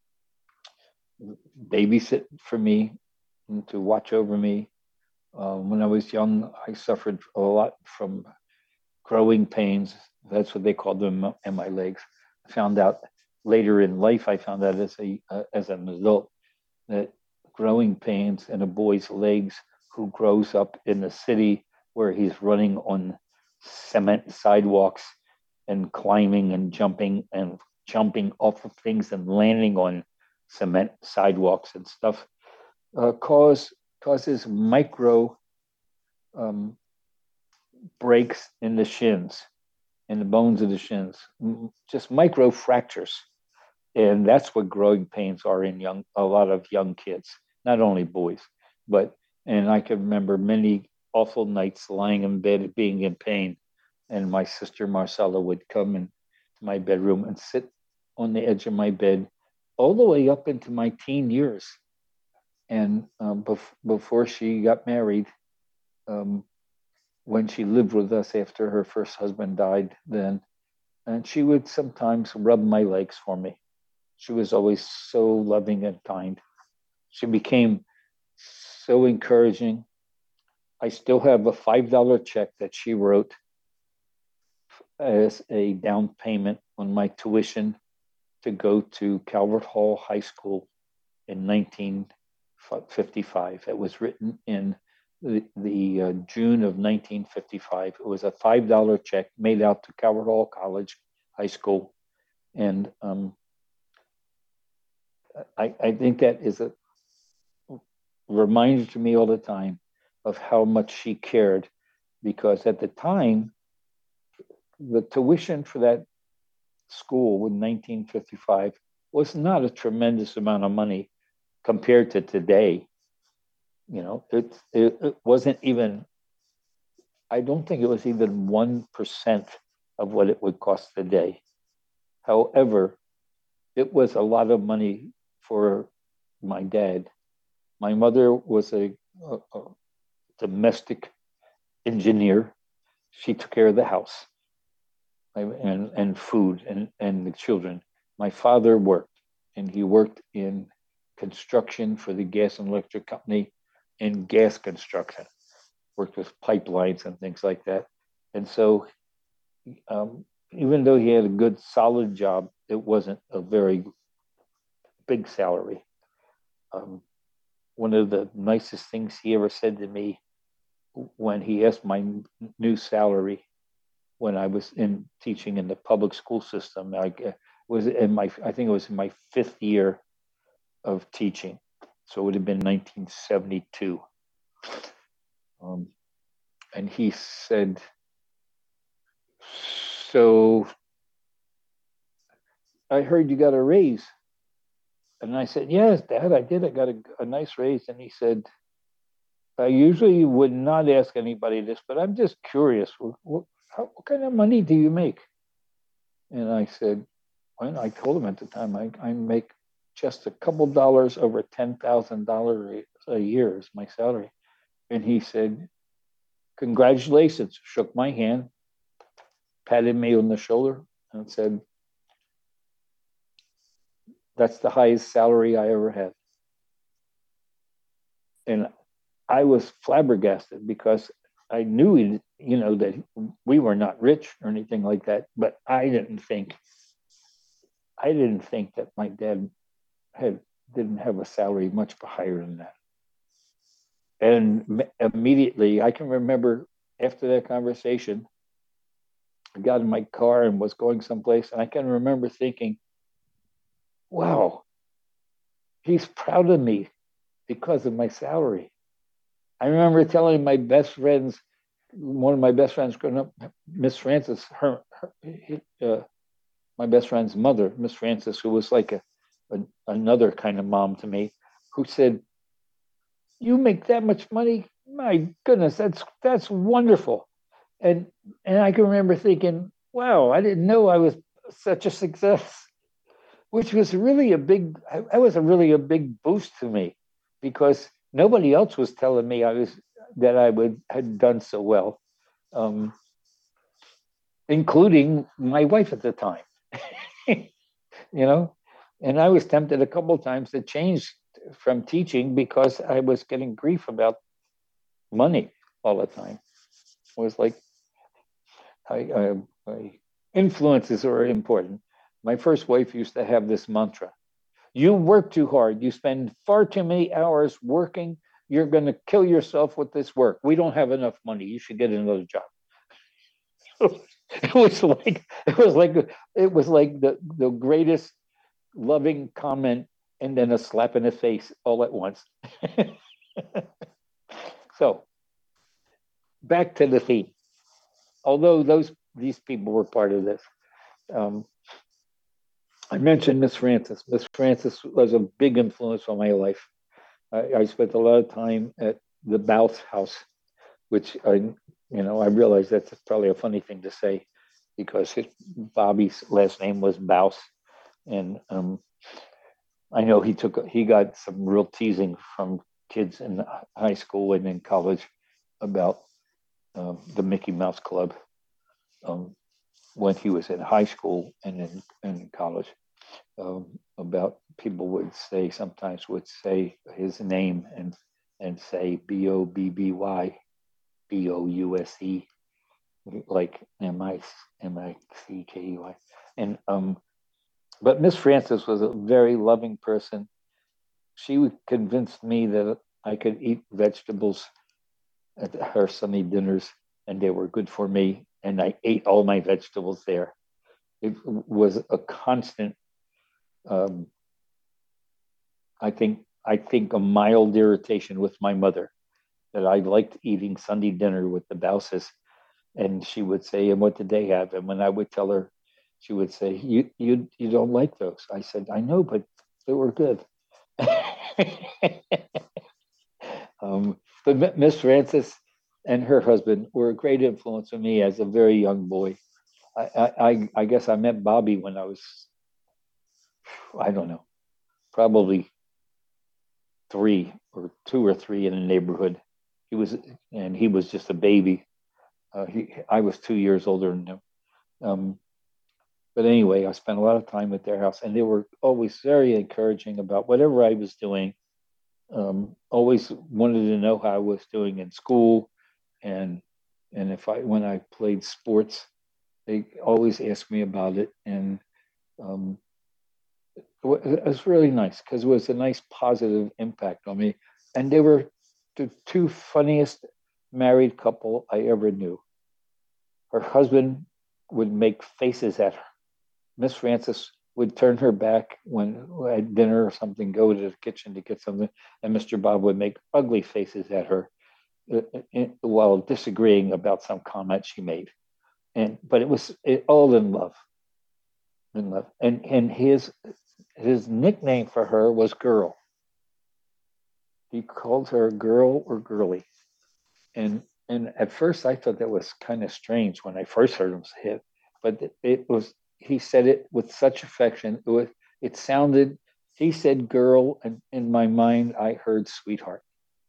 babysit for me and to watch over me. Uh, when I was young, I suffered a lot from growing pains. That's what they called them in my legs. I found out later in life, I found out as a uh, as an adult that growing pains in a boy's legs who grows up in the city where he's running on cement sidewalks and climbing and jumping and jumping off of things and landing on cement sidewalks and stuff uh, cause causes micro um, breaks in the shins, in the bones of the shins, just micro fractures. And that's what growing pains are in young, a lot of young kids, not only boys, but, and I can remember many awful nights lying in bed being in pain. And my sister Marcella would come into my bedroom and sit on the edge of my bed all the way up into my teen years. And um, bef- before she got married, um, when she lived with us after her first husband died, then, and she would sometimes rub my legs for me. She was always so loving and kind. She became so encouraging. I still have a five dollar check that she wrote as a down payment on my tuition to go to Calvert Hall High School in nineteen fifty-five. It was written in the, the uh, June of nineteen fifty-five. It was a five dollar check made out to Calvert Hall College High School. And um, I, I think that is a reminder to me all the time of how much she cared, because at the time, the tuition for that school in nineteen fifty-five was not a tremendous amount of money compared to today. You know, it, it, it wasn't even, I don't think it was even one percent of what it would cost today. However, it was a lot of money for my dad. My mother was a, a, a domestic engineer. She took care of the house and, and food and, and the children. My father worked, and he worked in construction for the gas and electric company, in gas construction, worked with pipelines and things like that. And so um, even though he had a good, solid job, it wasn't a very big salary. Um, one of the nicest things he ever said to me when he asked my new salary when I was in teaching in the public school system, I was in my, I think it was in my fifth year of teaching. So it would have been nineteen seventy-two. Um, and he said, so I heard you got a raise. And I said, yes, Dad, I did. I got a, a nice raise. And he said, I usually would not ask anybody this, but I'm just curious. What, what, how, what kind of money do you make? And I said, well, I told him at the time, I, I make just a couple dollars over ten thousand dollars a year is my salary. And he said, congratulations, shook my hand, patted me on the shoulder, and said, that's the highest salary I ever had. And I was flabbergasted because I knew, you know, that we were not rich or anything like that, but I didn't think, I didn't think that my dad had didn't have a salary much higher than that. And immediately, I can remember after that conversation, I got in my car and was going someplace, and I can remember thinking, wow, he's proud of me because of my salary. I remember telling my best friends, one of my best friends growing up, Miss Francis, her, her uh, my best friend's mother, Miss Francis, who was like a, a another kind of mom to me, who said, "You make that much money? My goodness, that's that's wonderful." And and I can remember thinking, "Wow, I didn't know I was such a success," which was really a big. That was a really a big boost to me, because nobody else was telling me I was that I would had done so well, um, including my wife at the time. You know, and I was tempted a couple of times to change from teaching because I was getting grief about money all the time. It was like, I, I, I, influences are important. My first wife used to have this mantra: you work too hard, you spend far too many hours working, you're going to kill yourself with this work. We don't have enough money, you should get another job. It was like it was like it was like the, the greatest loving comment and then a slap in the face all at once. So back to the theme. although those these people were part of this. Um, I mentioned Miss Francis. Miss Francis was a big influence on my life. I, I spent a lot of time at the Bouth house, which I, you know, I realize that's probably a funny thing to say because his, Bobby's last name was Bouth, and um, I know he took he got some real teasing from kids in high school and in college about um, the Mickey Mouse Club um, when he was in high school and in, in college. Um, about people would say sometimes would say his name and and say B O B B Y B O U S E like M I M I C K E Y and um but Miss Francis was a very loving person. She convinced me that I could eat vegetables at her Sunday dinners and they were good for me and I ate all my vegetables there. It was a constant um, I think I think a mild irritation with my mother that I liked eating Sunday dinner with the Bouses, and she would say, "And what did they have?" And when I would tell her, she would say, "You you you don't like those." I said, "I know, but they were good." um, but Miss Francis and her husband were a great influence on me as a very young boy. I I, I guess I met Bobby when I was I don't know, probably three or two or three in the neighborhood. He was, and he was just a baby. Uh, he, I was two years older than him. Um, but anyway, I spent a lot of time at their house, and they were always very encouraging about whatever I was doing. Um, always wanted to know how I was doing in school, and and if I when I played sports, they always asked me about it, and um, it was really nice because it was a nice positive impact on me. And they were the two funniest married couple I ever knew. Her husband would make faces at her. Miss Francis would turn her back when at dinner or something, go to the kitchen to get something, and Mister Bob would make ugly faces at her uh, while disagreeing about some comment she made. And but it was it, all in love, in love. And and his his nickname for her was Girl. He called her Girl or Girly, and and at first I thought that was kind of strange when I first heard him say it, but it, it was he said it with such affection. It was it sounded. He said girl, and in my mind I heard sweetheart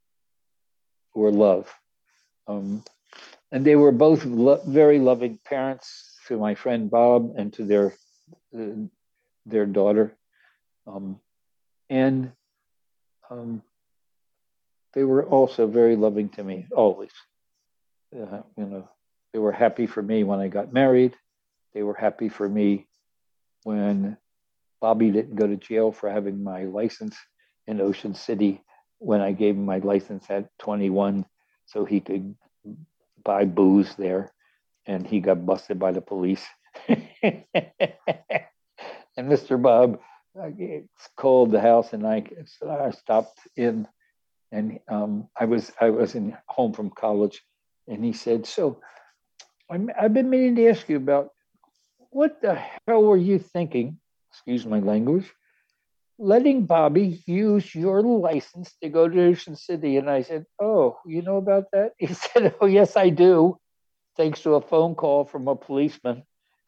or love. Um, and they were both lo- very loving parents to my friend Bob and to their uh, their daughter, um, and um, they were also very loving to me always. Uh, you know, they were happy for me when I got married. They were happy for me when Bobby didn't go to jail for having my license in Ocean City when I gave him my license at twenty-one so he could buy booze there, and he got busted by the police. And Mister Bob called the house, and I, I stopped in, and um, I was I was in home from college, and he said, "So, I'm, I've been meaning to ask you about what the hell were you thinking? Excuse my language." Letting Bobby use your license to go to Ocean City. And I said, "Oh, you know about that?" He said, "Oh, yes, I do. Thanks to a phone call from a policeman."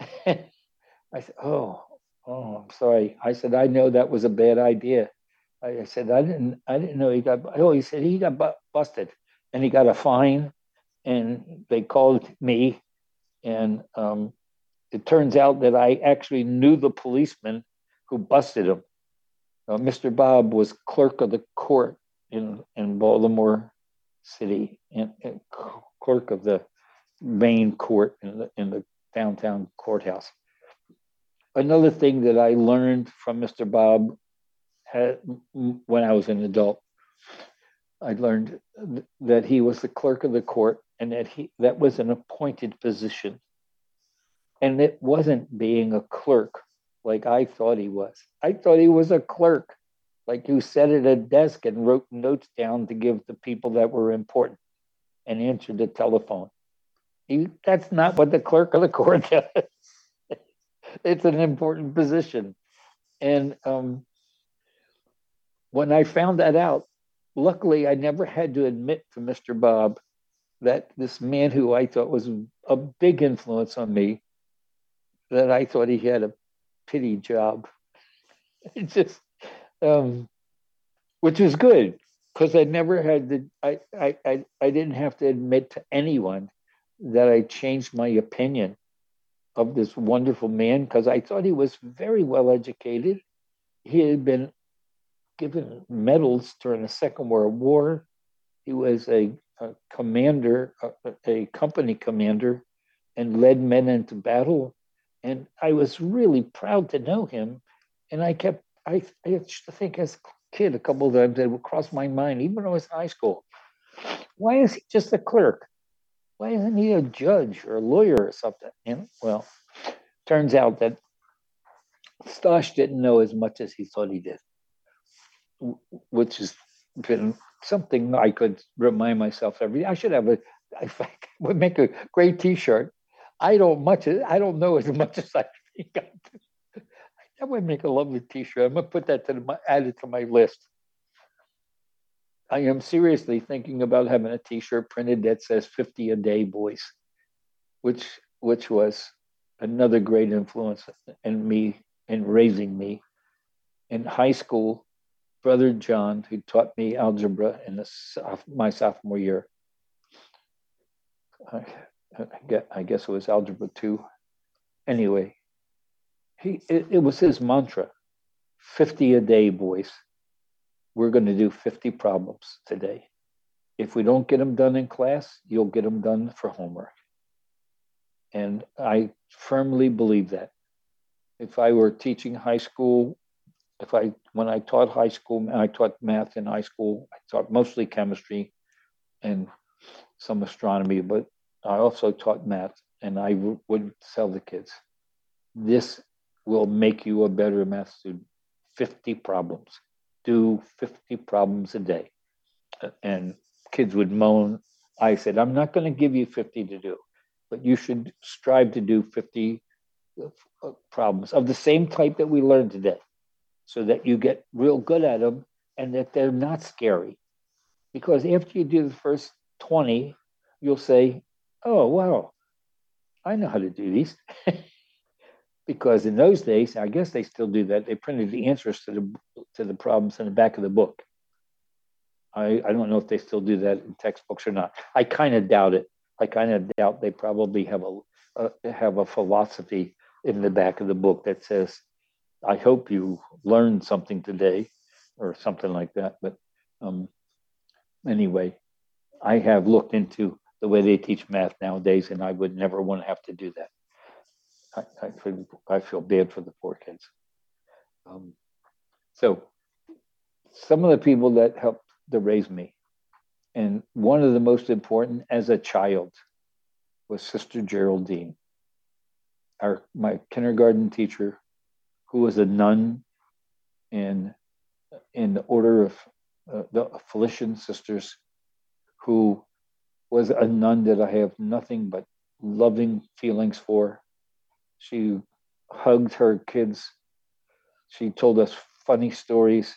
I said, "Oh, oh, I'm sorry." I said, "I know that was a bad idea." I, I said, "I didn't, I didn't know he got." Oh, he said he got bu- busted, and he got a fine, and they called me, and um, it turns out that I actually knew the policeman who busted him. Uh, Mister Bob was clerk of the court in, in Baltimore City, and, and clerk of the main court in the, in the downtown courthouse. Another thing that I learned from Mister Bob had, when I was an adult, I learned that he was the clerk of the court and that he that was an appointed position. And it wasn't being a clerk like I thought he was. I thought he was a clerk, like who sat at a desk and wrote notes down to give to people that were important and answered the telephone. He, that's not what the clerk of the court does. It's an important position. And um, when I found that out, luckily I never had to admit to Mister Bob that this man who I thought was a big influence on me, that I thought he had a pity job. It just, um, which was good because I never had to, I, I, I, I didn't have to admit to anyone that I changed my opinion of this wonderful man because I thought he was very well educated. He had been given medals during the Second World War. He was a, a commander, a, a company commander, and led men into battle. And I was really proud to know him. And I kept, I, I used to think as a kid a couple of times, it would cross my mind, even when I was in high school. Why is he just a clerk? Why isn't he a judge or a lawyer or something? And well, turns out that Stosh didn't know as much as he thought he did, which has been something I could remind myself every day. I should have a, I would make a great T-shirt. I don't much, I don't know as much as I think I do. That would make a lovely T-shirt. I'm gonna put that to the, add it to my list. I am seriously thinking about having a T-shirt printed that says fifty a day, boys, which which was another great influence in me, in raising me. In high school, Brother John, who taught me algebra in the, my sophomore year, I, I, guess, I guess it was algebra two. Anyway, he it, it was his mantra, fifty a day, boys. We're going to do fifty problems today. If we don't get them done in class, you'll get them done for homework. And I firmly believe that. If I were teaching high school, if I, when I taught high school, I taught math in high school, I taught mostly chemistry and some astronomy, but I also taught math, and I w- would tell the kids, this will make you a better math student. fifty problems. Do fifty problems a day. And kids would moan. I said, I'm not going to give you fifty to do, but you should strive to do fifty problems of the same type that we learned today, so that you get real good at them and that they're not scary. Because after you do the first twenty, you'll say, oh, wow, I know how to do these. Because in those days, I guess they still do that, they printed the answers to the to the problems in the back of the book. I, I don't know if they still do that in textbooks or not. I kind of doubt it. I kind of doubt they probably have a uh, have a philosophy in the back of the book that says, I hope you learned something today, or something like that. But um, anyway, I have looked into the way they teach math nowadays, and I would never want to have to do that. I, I, feel, I feel bad for the poor kids. Um, so some of the people that helped to raise me, and one of the most important as a child, was Sister Geraldine, our my kindergarten teacher, who was a nun in in the order of uh, the Felician Sisters, who was a nun that I have nothing but loving feelings for. She hugged her kids. She told us funny stories.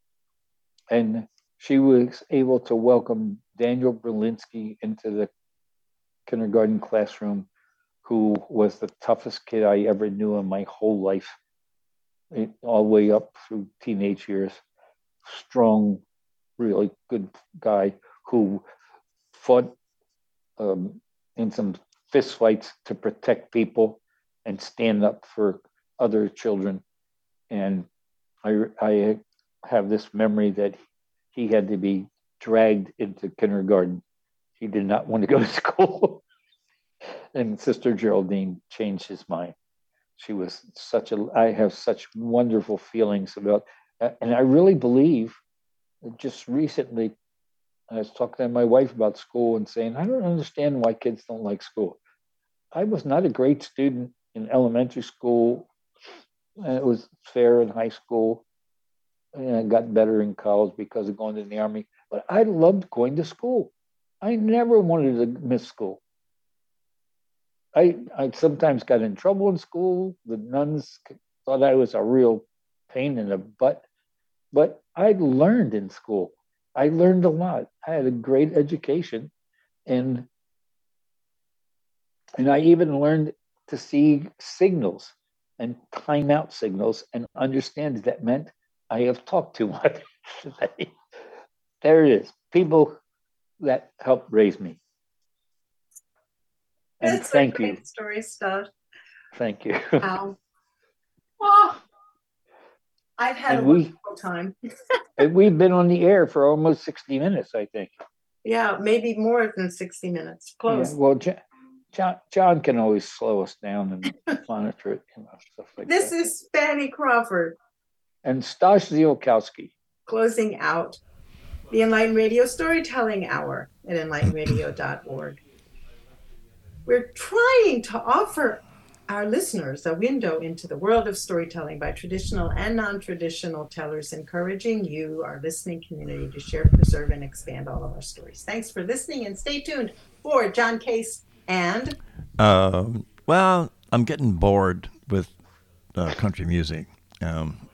And she was able to welcome Daniel Berlinski into the kindergarten classroom, who was the toughest kid I ever knew in my whole life, all the way up through teenage years. Strong, really good guy who fought um, in some fist fights to protect people and stand up for other children. And I, I have this memory that he had to be dragged into kindergarten. He did not want to go to school. And Sister Geraldine changed his mind. She was such a, I have such wonderful feelings about, and I really believe, just recently, I was talking to my wife about school and saying, I don't understand why kids don't like school. I was not a great student in elementary school. And it was fair in high school. And I got better in college because of going to the Army. But I loved going to school. I never wanted to miss school. I, I sometimes got in trouble in school. The nuns thought I was a real pain in the butt, but I learned in school. I learned a lot. I had a great education, and and I even learned to see signals and time out signals and understand that meant I have talked too much. There it is. People that helped raise me. And It's thank a great you. story stuff. Thank you. Wow. Oh, I've had And a we- wonderful time. And we've been on the air for almost sixty minutes, I think. Yeah, maybe more than sixty minutes. Close. Yeah, well, Jo- John, John can always slow us down and monitor it, you know, stuff like This that. is Fanny Crawford And Stash Ziolkowski. closing out the Enlightened Radio Storytelling Hour at enlightened radio dot org. We're trying to offer our listeners a window into the world of storytelling by traditional and non-traditional tellers, encouraging you, our listening community, to share, preserve, and expand all of our stories. Thanks for listening, and stay tuned for John Case and... Um, well, I'm getting bored with uh, country music. Um,